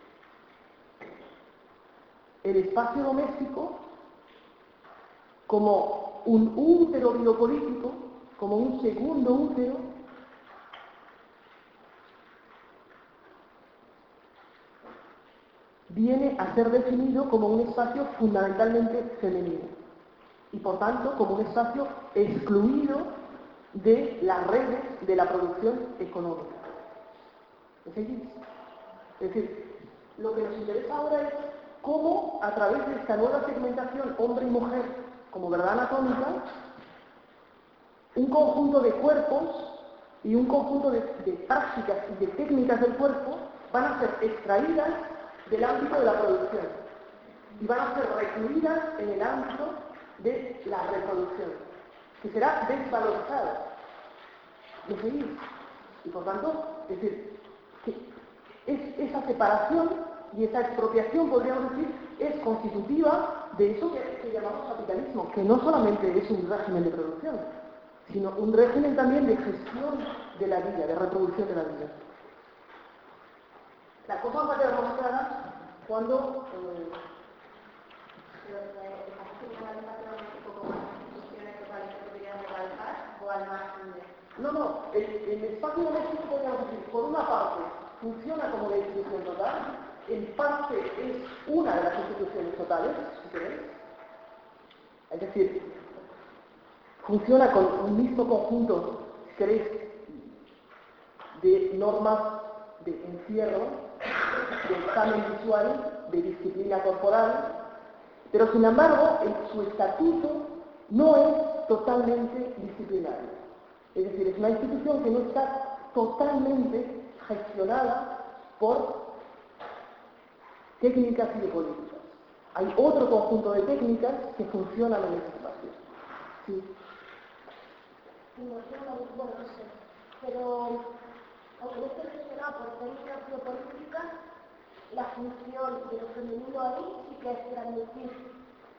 el espacio doméstico, como un útero biopolítico, como un segundo útero, viene a ser definido como un espacio fundamentalmente femenino y por tanto como un espacio excluido de las redes de la producción económica. Es decir, lo que nos interesa ahora es cómo a través de esta nueva segmentación hombre y mujer como verdad anatómica, un conjunto de cuerpos y un conjunto de prácticas y de técnicas del cuerpo van a ser extraídas del ámbito de la producción y van a ser recluidas en el ámbito de la reproducción, que será desvalorizada. ¿Lo seguís? Y por tanto, es decir, que esa separación y esa expropiación, podríamos decir, es constitutiva de eso que llamamos capitalismo, que no solamente es un régimen de producción, sino un régimen también de gestión de la vida, de reproducción de la vida. La cosa va a quedar más clara cuando... No, el espacio doméstico, podríamos decir, por una parte, funciona como la institución total, en parte es una de las instituciones totales, si queréis. Es decir, funciona con un mismo conjunto, si queréis, de normas de encierro, de examen visual, de disciplina corporal, pero sin embargo, su estatuto no es totalmente disciplinario. Es decir, es una institución que no está totalmente gestionada por técnicas y de políticas. Hay otro conjunto de técnicas que funcionan en ese espacio. Sí. Bueno, no sé, pero aunque no esté gestionado por técnicas geopolíticas, la función de lo femenino ahí sí que es transmitir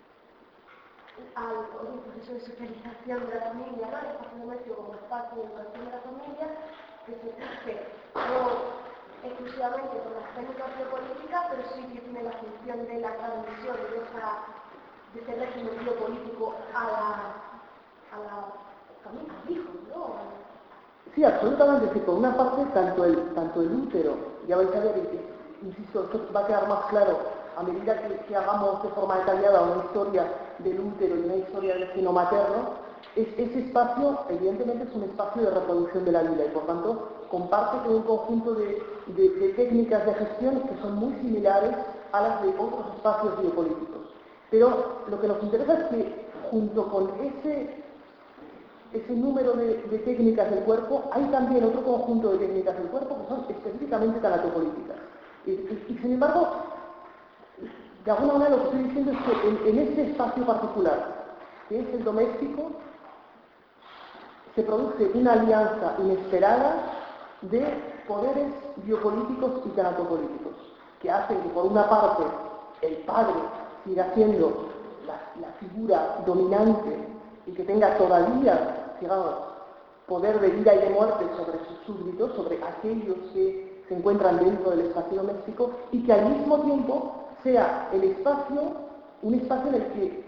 al proceso de socialización de la familia, ¿no? El espacio doméstico como espacio de educación de la familia, que se fije no exclusivamente por las técnicas geopolíticas, pero sí que tiene la función de la transmisión de ese régimen biopolítico a la familia, hijos, ¿no? Sí, absolutamente. Sí, por una parte, tanto el útero, ya vais a ver, insisto, esto va a quedar más claro a medida que hagamos de forma detallada una historia del útero y una historia del seno materno. Ese espacio, evidentemente, es un espacio de reproducción de la vida y, por tanto, comparte con un conjunto de técnicas de gestión que son muy similares a las de otros espacios biopolíticos. Pero lo que nos interesa es que, junto con ese número de técnicas del cuerpo, hay también otro conjunto de técnicas del cuerpo que son específicamente tanatopolíticas. Y sin embargo, de alguna manera lo que estoy diciendo es que en este espacio particular, que es el doméstico, se produce una alianza inesperada de poderes biopolíticos y tanatopolíticos, que hacen que, por una parte, el padre siga siendo la figura dominante y que tenga todavía, digamos, poder de vida y de muerte sobre sus súbditos, sobre aquellos que se encuentran dentro del espacio doméstico, y que al mismo tiempo sea el espacio, un espacio en el que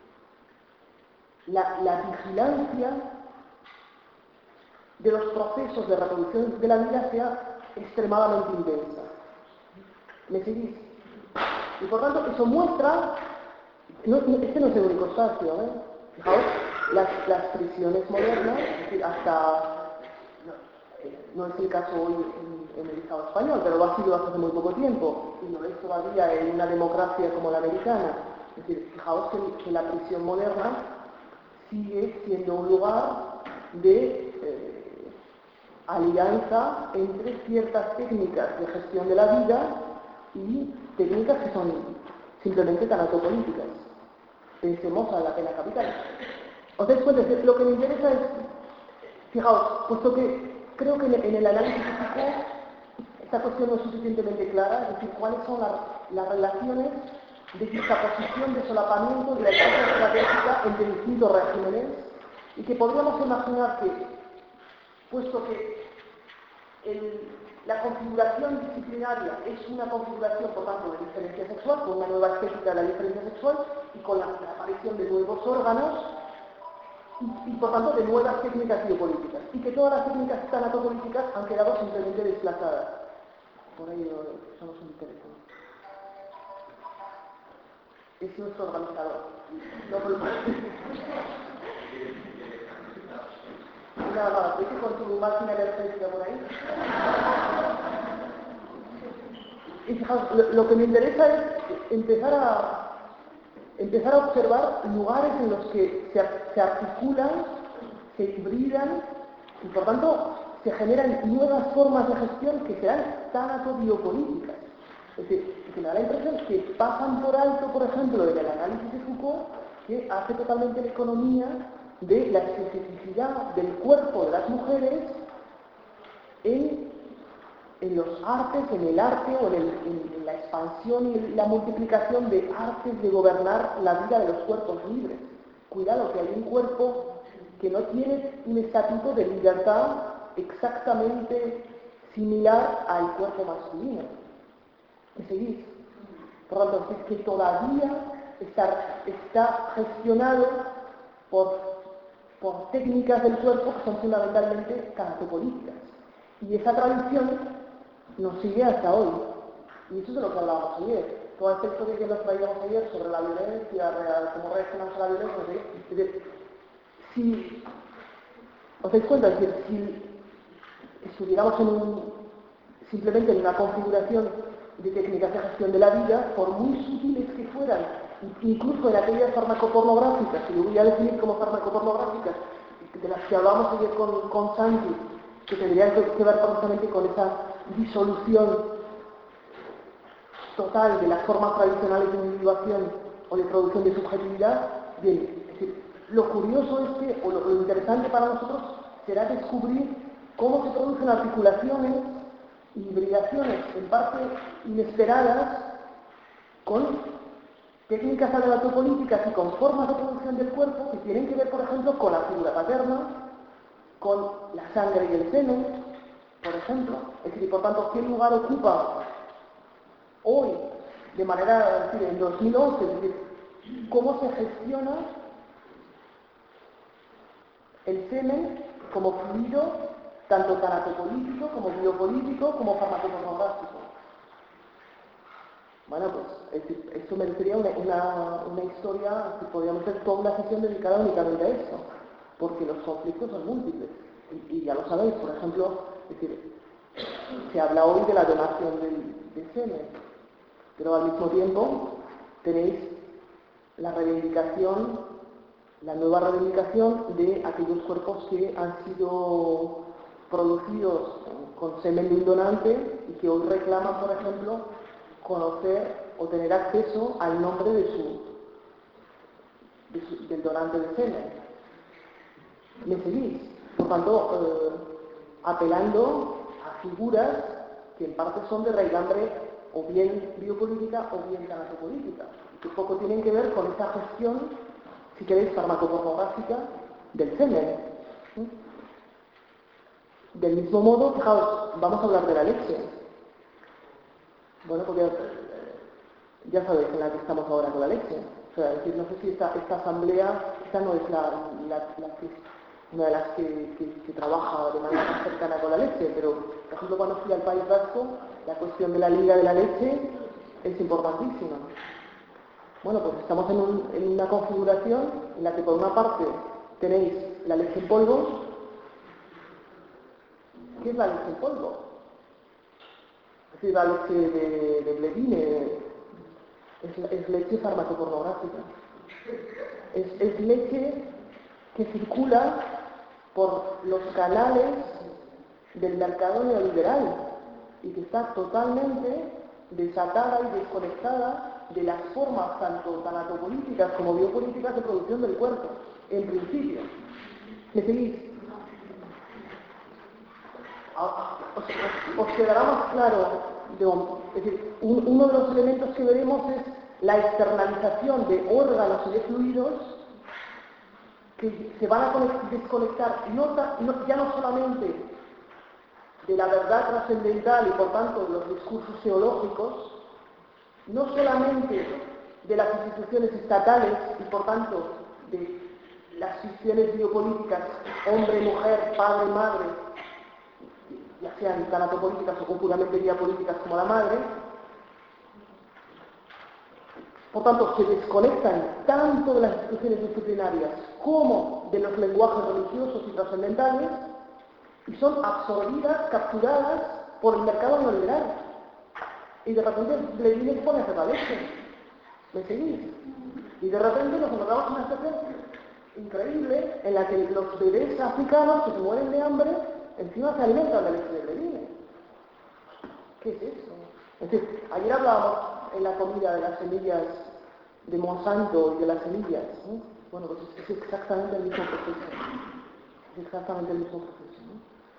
la vigilancia de los procesos de reproducción de la vida sea extremadamente intensa. ¿Me seguís? Y por tanto, eso muestra, este no es el único espacio, ¿eh? Fijaos, las prisiones modernas, es decir, hasta, no es el caso hoy en el Estado español, pero lo ha sido hace muy poco tiempo, y lo es todavía en una democracia como la americana. Es decir, fijaos que la prisión moderna sigue siendo un lugar de alianza entre ciertas técnicas de gestión de la vida y técnicas que son simplemente tanatopolíticas. Pensemos a la pena capital. ¿Os dais cuenta? Lo que me interesa es, fijaos, puesto que creo que en el análisis físico esta cuestión no es suficientemente clara, es decir, cuáles son las relaciones de juxtaposición, de solapamiento, de la estrategia estratégica entre distintos regímenes, y que podríamos imaginar que, puesto que la configuración disciplinaria es una configuración, por tanto, de diferencia sexual, con una nueva estética de la diferencia sexual y con la aparición de nuevos órganos y por tanto, de nuevas técnicas biopolíticas, y que todas las técnicas tanatopolíticas han quedado simplemente desplazadas. Por ahí usamos un teléfono. Es nuestro organizador. Nada más, vete con tu máquina energética por ahí. Y fijaos, lo que me interesa es empezar a observar lugares en los que se articulan, se hibridan y por tanto se generan nuevas formas de gestión que serán tanatobiopolíticas. Es decir, que me da la impresión que pasan por alto, por ejemplo, en el análisis de Foucault, que hace totalmente la economía de la especificidad del cuerpo de las mujeres en los artes, en el arte o en la expansión y la multiplicación de artes de gobernar la vida de los cuerpos libres. Cuidado, que hay un cuerpo que no tiene un estatuto de libertad exactamente similar al cuerpo masculino. ¿Me seguís? Por lo tanto, es que todavía está gestionado por técnicas del cuerpo que son fundamentalmente caracopolíticas. Y esa tradición nos sigue hasta hoy. Y eso es de lo que hablábamos ayer. Toda esta historia que nos traíamos ayer sobre la violencia, cómo reaccionamos a la violencia, es decir, si os dais cuenta, es decir, si estuviéramos simplemente en una configuración de técnicas de gestión de la vida, por muy sutiles que fueran, incluso en aquellas farmacopornográficas, que yo voy a definir como farmacopornográficas, de las que hablábamos ayer con Santi, que tendrían que ver precisamente con esa disolución total de las formas tradicionales de individuación o de producción de subjetividad. Bien, es decir, lo curioso es que, o lo interesante para nosotros, será descubrir cómo se producen articulaciones y hibridaciones en parte inesperadas con técnicas anatopolíticas y con formas de producción del cuerpo que tienen que ver, por ejemplo, con la figura paterna, con la sangre y el semen, por ejemplo. Es decir, por tanto, ¿qué lugar ocupa hoy, de manera, es decir, en 2011, es decir, cómo se gestiona el semen como fluido tanto tanatopolítico, como biopolítico, como farmacopornográfico? Bueno, pues esto merecería una historia, que podríamos hacer toda una sesión dedicada únicamente a esto, porque los conflictos son múltiples. Y ya lo sabéis, por ejemplo, es decir, se habla hoy de la donación del semen, pero al mismo tiempo tenéis la reivindicación, la nueva reivindicación de aquellos cuerpos que han sido producidos con semen de un donante y que hoy reclaman, por ejemplo, conocer o tener acceso al nombre del donante de semen. ¿Me seguís? Por tanto, apelando a figuras que en parte son de raigambre o bien biopolítica o bien tanatopolítica, que poco tienen que ver con esa gestión, si queréis, farmacopornográfica del semen. Del mismo modo, fijaos, vamos a hablar de la leche. Bueno, porque ya sabéis en la que estamos ahora con la leche. O sea, es decir, no sé si esta asamblea, esta no es una de las que trabaja de manera más cercana con la leche, pero, por ejemplo, cuando fui al País Vasco, la cuestión de la Liga de la Leche es importantísima. Bueno, pues estamos en una configuración en la que, por una parte, tenéis la leche en polvo. ¿Qué es la leche en polvo? Es decir, la leche de Blevine es leche farmacopornográfica. Es leche que circula por los canales del mercado neoliberal y que está totalmente desatada y desconectada de las formas tanto tanatopolíticas como biopolíticas de producción del cuerpo, en principio. ¿Me seguís? Os quedará más claro, es decir, uno de los elementos que veremos es la externalización de órganos y de fluidos que se van a desconectar ya no solamente de la verdad trascendental y por tanto de los discursos teológicos, no solamente de las instituciones estatales y por tanto de las ficciones biopolíticas, hombre, mujer, padre, madre, ya sean tanatopolíticas o puramente biopolíticas como la madre. Por tanto, se desconectan tanto de las instituciones disciplinarias como de los lenguajes religiosos y trascendentales y son absorbidas, capturadas por el mercado neoliberal. Y de repente Blevine pone a hacer la leche. ¿Me seguís? Y de repente nos encontramos en una situación increíble en la que los bebés africanos que se mueren de hambre encima se alimentan de leche de Blevine. ¿Qué es eso? Es decir, ayer hablábamos en la comida de las semillas de Monsanto y de las semillas, ¿no? Bueno, pues es exactamente el mismo proceso. Es exactamente el mismo proceso, ¿no?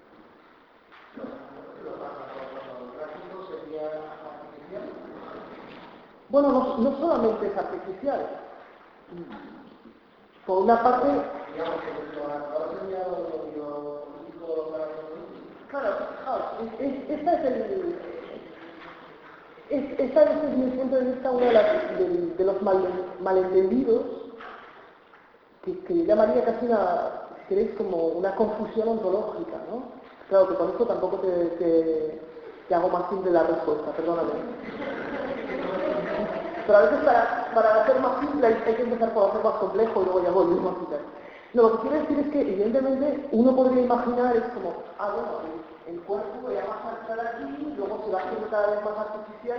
Bueno, no solamente es artificial. Por una parte, claro, esta es desde mi punto de vista uno de los malentendidos que yo llamaría casi si queréis, como una confusión ontológica, ¿no? Claro que con esto tampoco te hago más simple la respuesta, perdóname. Pero a veces para hacer más simple hay que empezar por hacer más complejo y luego ya volvemos a quitar. No, lo que quiero decir es que evidentemente uno podría imaginar, es como, bueno, el cuerpo ya va a estar aquí, luego se va haciendo cada vez más artificial.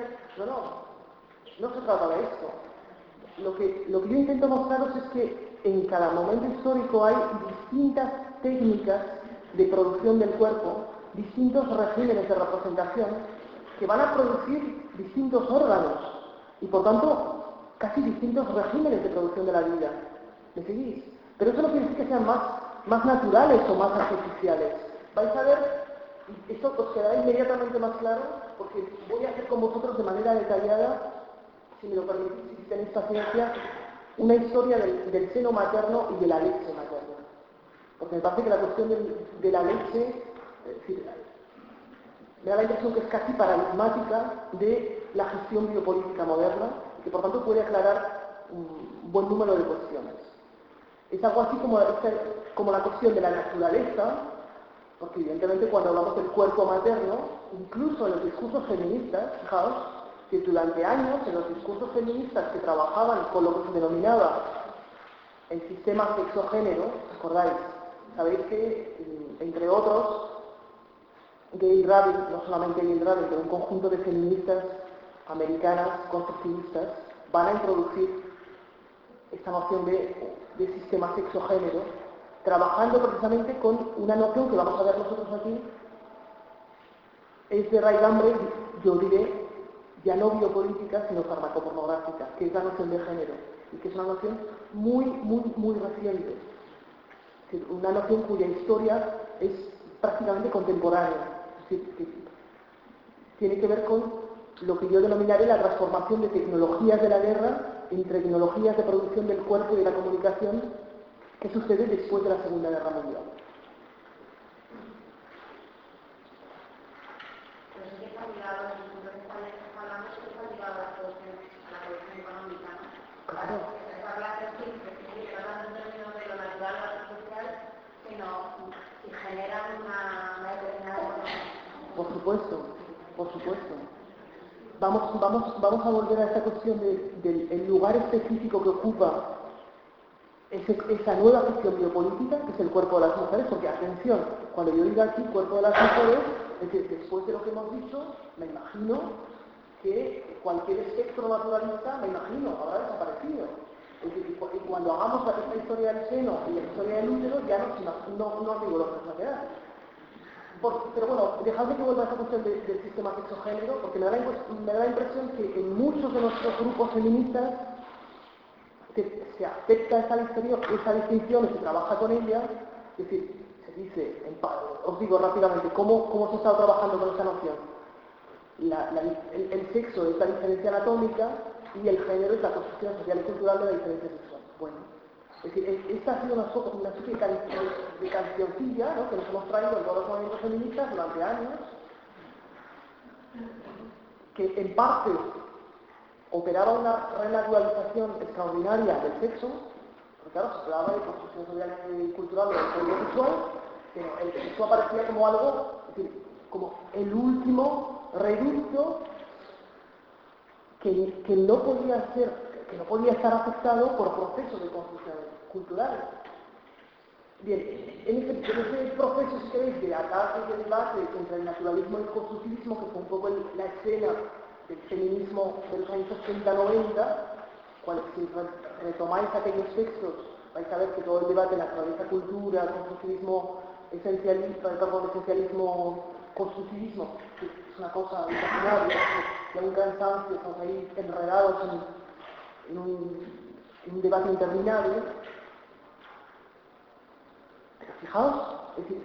No se trata de esto. Lo que yo intento mostraros es que en cada momento histórico hay distintas técnicas de producción del cuerpo, distintos regímenes de representación que van a producir distintos órganos y por tanto casi distintos regímenes de producción de la vida. ¿Me seguís? Pero eso no quiere decir que sean más naturales o más artificiales. Vais a ver, esto os quedará inmediatamente más claro porque voy a hacer con vosotros de manera detallada, si me lo permitís, si tenéis paciencia, una historia del seno materno y de la leche materna. Porque me parece que la cuestión de la leche, es decir, me da la impresión que es casi paradigmática de la gestión biopolítica moderna y que por tanto puede aclarar un buen número de cuestiones. Es algo así como la cuestión de la naturaleza, porque evidentemente cuando hablamos del cuerpo materno, incluso en los discursos feministas, fijaos, que durante años en los discursos feministas que trabajaban con lo que se denominaba el sistema sexogénero, ¿acordáis? Sabéis que, entre otros, Gail Rabin, no solamente Gail Rabin, pero un conjunto de feministas americanas constructivistas van a introducir esta noción de sistema sexogénero, trabajando precisamente con una noción que vamos a ver nosotros aquí, es de raigambre, yo diré, ya no biopolítica, sino farmacopornográfica, que es la noción de género, y que es una noción muy reciente. Es decir, una noción cuya historia es prácticamente contemporánea. Es decir, que tiene que ver con lo que yo denominaré la transformación de tecnologías de la guerra en tecnologías de producción del cuerpo y de la comunicación que sucede después de la Segunda Guerra Mundial. Claro. Por supuesto. Vamos a volver a esta cuestión del lugar específico que ocupa esa nueva ficción biopolítica, que es el cuerpo de las mujeres, porque atención, cuando yo diga aquí cuerpo de las mujeres, es decir, después de lo que hemos dicho, me imagino que cualquier espectro naturalista, habrá desaparecido. Es decir, y cuando hagamos esta historia del seno y la historia del útero, ya no digo lo que nos va a quedar. Pero bueno, dejadme que vuelva a esta cuestión del sistema sexogénero, porque me da la impresión que en muchos de nuestros grupos feministas se acepta esa distinción y se trabaja con ella. Es decir, se dice, os digo rápidamente, ¿cómo se ha estado trabajando con esta noción? El sexo es la diferencia anatómica y el género es la construcción social y cultural de la diferencia sexual. Bueno, es decir, esta ha sido una especie de cancioncilla, ¿no?, que nos hemos traído en todos los movimientos feministas durante años, que en parte operaba una renaturalización extraordinaria del sexo, porque claro, se hablaba de construcción social y cultural del género sexual, pero el sexo aparecía como algo, es decir, como el último reducto que no podía estar afectado por procesos de construcción cultural. Bien, en ese proceso, si queréis, de ataque y de debate entre el naturalismo y el constructivismo, que fue un poco la escena del feminismo de los años 80-90, si retomáis aquellos textos, vais a ver que todo el debate naturaleza-cultura, constructivismo esencialismo, constructivismo, es una cosa imaginaria, que hay un cansancio, estamos ahí enredados en un debate interminable. Pero fijaos, es decir,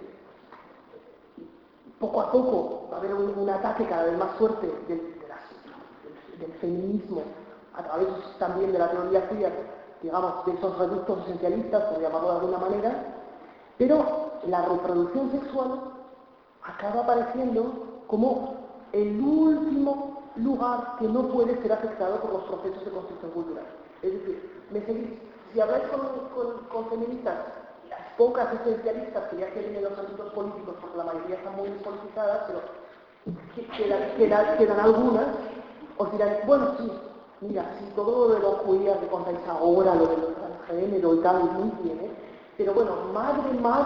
poco a poco va a haber un ataque cada vez más fuerte del feminismo, a través también de la teoría queer, digamos, de esos reductos esencialistas, por llamarlo de alguna manera, pero la reproducción sexual acaba apareciendo como el último lugar que no puede ser afectado por los procesos de construcción cultural. Es decir, ¿me seguís? Si habláis con feministas, las pocas esencialistas que ya quieren en los asuntos políticos, porque la mayoría están muy despolitizadas, pero quedan algunas, os dirán, bueno, sí, mira, si todo lo de los queer que contáis ahora, lo de los transgénero y tal, muy bien, pero bueno, madre,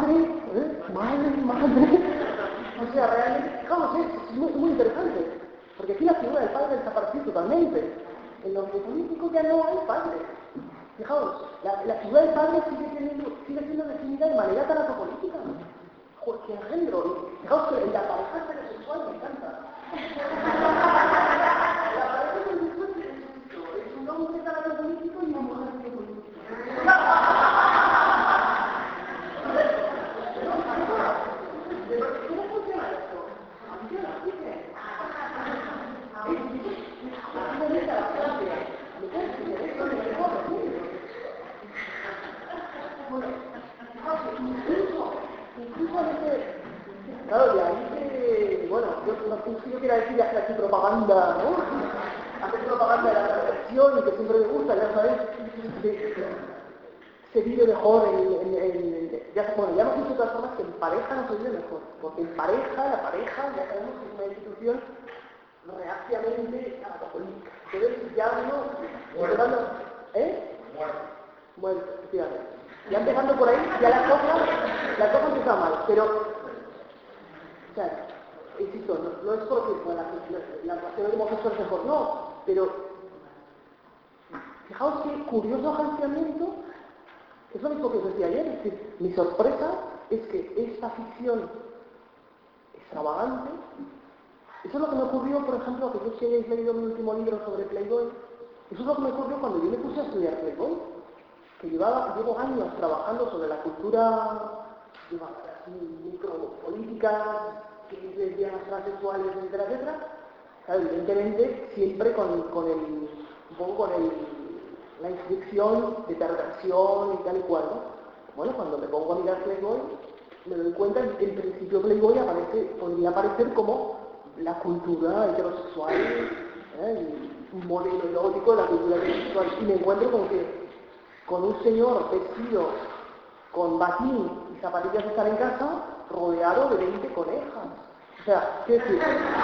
o sea, realmente, fijaos, es muy interesante, porque aquí la figura del padre desapareció totalmente. En lo político ya no hay padre. Fijaos, la figura del padre sigue siendo definida de manera tan antropolítica. Porque el género, fijaos que la pareja heterosexual me encanta. La pareja heterosexual es un hombre tan político y una mujer política. ¿Cómo funciona esto? Funciona, fíjate. Incluso a veces, claro, de ahí que, bueno, yo quiero decir hacer aquí propaganda, ¿no? Hacer propaganda de la transgresión y que siempre me gusta, ya sabéis, se vive mejor ya hemos dicho de todas formas que en pareja no se vive mejor, porque en pareja, la pareja, ya sabemos que es una institución reactivamente antropolítica. Entonces ya uno, Bueno, efectivamente. Ya empezando por ahí, ya la cosa empieza mal, pero, o sea, insisto, no es porque la relación homosexual es mejor, no, pero fijaos qué curioso agenciamiento, es lo mismo que os decía ayer, es decir, mi sorpresa es que esta ficción extravagante, eso es lo que me ocurrió, por ejemplo, aquellos que hayáis leído mi último libro sobre Playboy, eso es lo que me ocurrió cuando yo me puse a estudiar Playboy, que llevo años trabajando sobre la cultura micropolítica, que desvían las transexuales, etcétera, etcétera. Claro, evidentemente siempre con la inscripción de perversión y tal y cual, ¿no? Bueno, cuando me pongo a mirar Playboy, me doy cuenta que en principio Playboy podría aparecer como la cultura heterosexual, un modelo erótico de la cultura heterosexual, y me encuentro con un señor vestido con batín y zapatillas de estar en casa, rodeado de 20 conejas. O sea, ¿qué decir?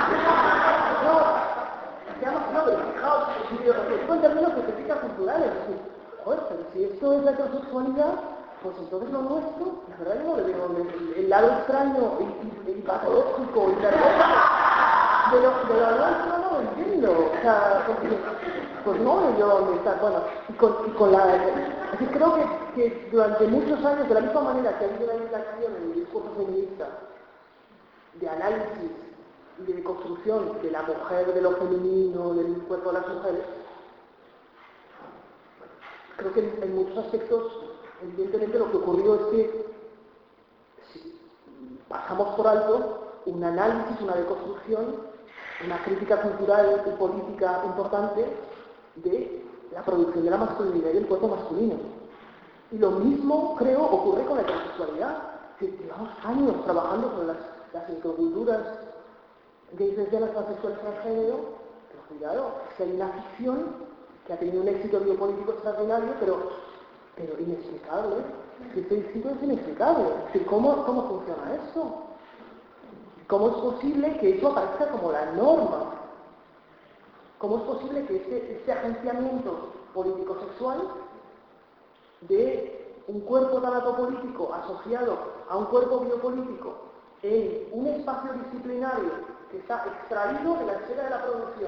No, pero fijaos, en términos de crítica culturales, es decir, joder, pero si esto es la heterosexualidad, pues entonces lo nuestro, la verdad yo no le veo el lado extraño y patológico y de lo nuestro no lo entiendo. O sea, pues no, yo dónde está, bueno, y con la... Es decir, creo que durante muchos años, de la misma manera que ha habido una inflación en el discurso feminista, de análisis y de construcción de la mujer, de lo femenino, del cuerpo de las mujeres, creo que en muchos aspectos, evidentemente, lo que ocurrió es que pasamos por alto un análisis, una deconstrucción, una crítica cultural y política importante de la producción de la masculinidad y del cuerpo masculino. Y lo mismo, creo, ocurre con la heterosexualidad. Llevamos años trabajando sobre las microculturas gays, lesbianas, transexuales, transgénero, pero cuidado, es que hay una ficción que ha tenido un éxito biopolítico extraordinario, pero inexplicable. Este éxito es inexplicable. ¿Cómo funciona esto? ¿Cómo es posible que eso aparezca como la norma? ¿Cómo es posible que este agenciamiento político-sexual de un cuerpo tanatopolítico asociado a un cuerpo biopolítico en un espacio disciplinario que está extraído de la esfera de la producción?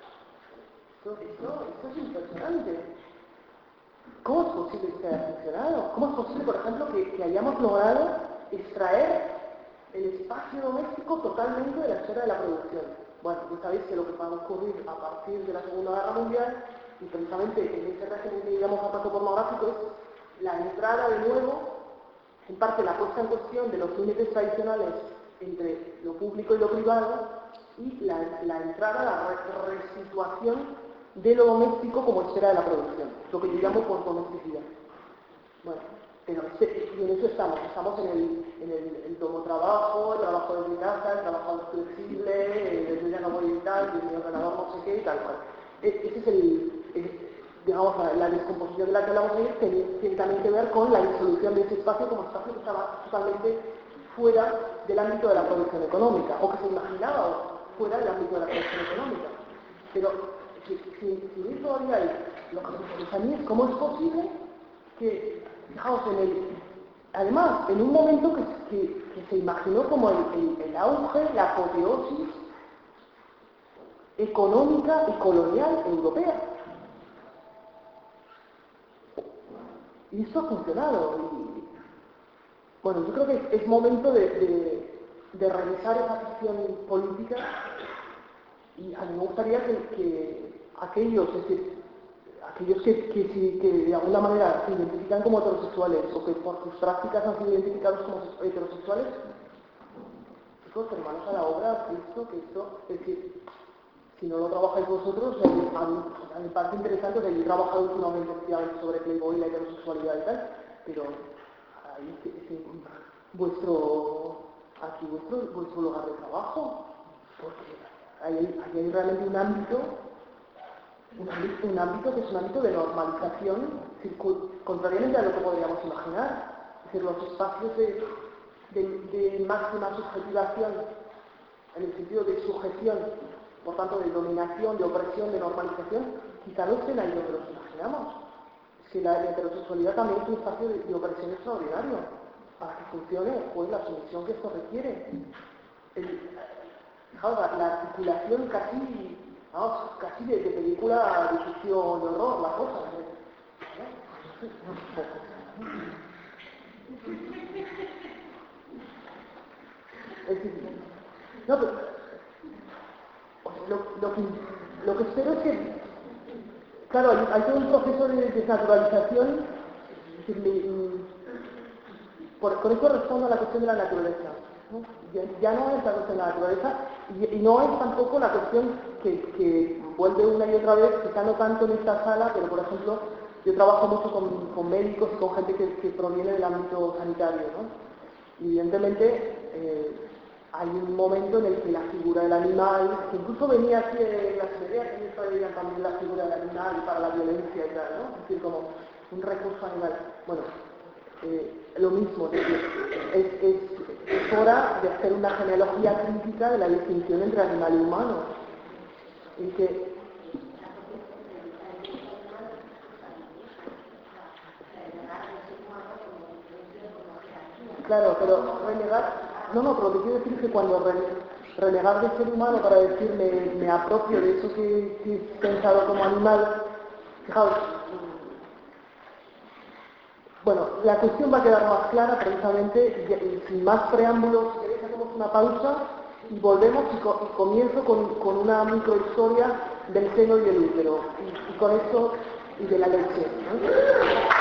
Esto es impresionante. ¿Cómo es posible que haya funcionado? ¿Cómo es posible, por ejemplo, que hayamos logrado extraer el espacio doméstico totalmente de la esfera de la producción? Bueno, ya sabéis que lo que va a ocurrir a partir de la Segunda Guerra Mundial, y precisamente en ese régimen que llamamos atraso pornográfico, es la entrada de nuevo, en parte la puesta en cuestión de los límites tradicionales entre lo público y lo privado, y la entrada, la resituación de lo doméstico como esfera de la producción, lo que yo llamo por domesticidad. Bueno, pero y en eso estamos en el domotrabajo, el trabajo desde casa, el trabajo flexible, el ya no voy y tal, el ordenador no sé qué y tal cual. Ese es digamos, la descomposición de la que hablamos ayer, que tiene también que ver con la disolución de ese espacio como espacio que estaba totalmente fuera del ámbito de la producción económica, o que se imaginaba fuera del ámbito de la producción económica. Pero si ir todavía ahí, lo que me interesa a mí es cómo es posible que, fijaos, además, en un momento que se imaginó como el auge, la apoteosis económica y colonial europea. Y esto ha funcionado. Y, bueno, yo creo que es momento de revisar esa ficción política, y a mí me gustaría que aquellos que de alguna manera se identifican como heterosexuales o que por sus prácticas han sido identificados como heterosexuales, chicos, hermanos a la obra, es decir, si no lo trabajáis vosotros, a mí me parece interesante, yo he trabajado últimamente efectivamente sobre Playboy y la heterosexualidad y tal, pero ahí es vuestro lugar de trabajo, porque hay realmente un ámbito que es un ámbito de normalización, contrariamente a lo que podríamos imaginar. Es decir, los espacios de máxima subjetivación, en el sentido de sujeción, por tanto de dominación, de opresión, de normalización, quizá no estén ahí donde los imaginamos. Es que la heterosexualidad también es un espacio de opresión extraordinario. Para que funcione, pues la sumisión que esto requiere. La articulación casi de película de ficción de horror, la cosa. Es decir, no, pero lo que espero es que, claro, hay todo un proceso de desnaturalización, con esto respondo a la cuestión de la naturaleza, ¿no? Ya no es la cuestión de la naturaleza, y no es tampoco la cuestión que vuelve una y otra vez, quizá no tanto en esta sala, pero por ejemplo, yo trabajo mucho con médicos y con gente que proviene del ámbito sanitario, ¿no? Y evidentemente hay un momento en el que la figura del animal, que incluso venía aquí en las ideas, que traían también la figura del animal para la violencia y tal, ¿no? Es decir, como un recurso animal. Bueno, lo mismo, es hora de hacer una genealogía crítica de la distinción entre animal y humano. Y que claro, pero renegar, pero lo que quiero decir es que cuando renegar de ser humano para decir me apropio de eso que he pensado como animal, fijaos, bueno, la cuestión va a quedar más clara precisamente, y sin más preámbulos, si queréis hacemos una pausa y volvemos y comienzo con una microhistoria del seno y del útero, y con esto y de la leche, ¿no?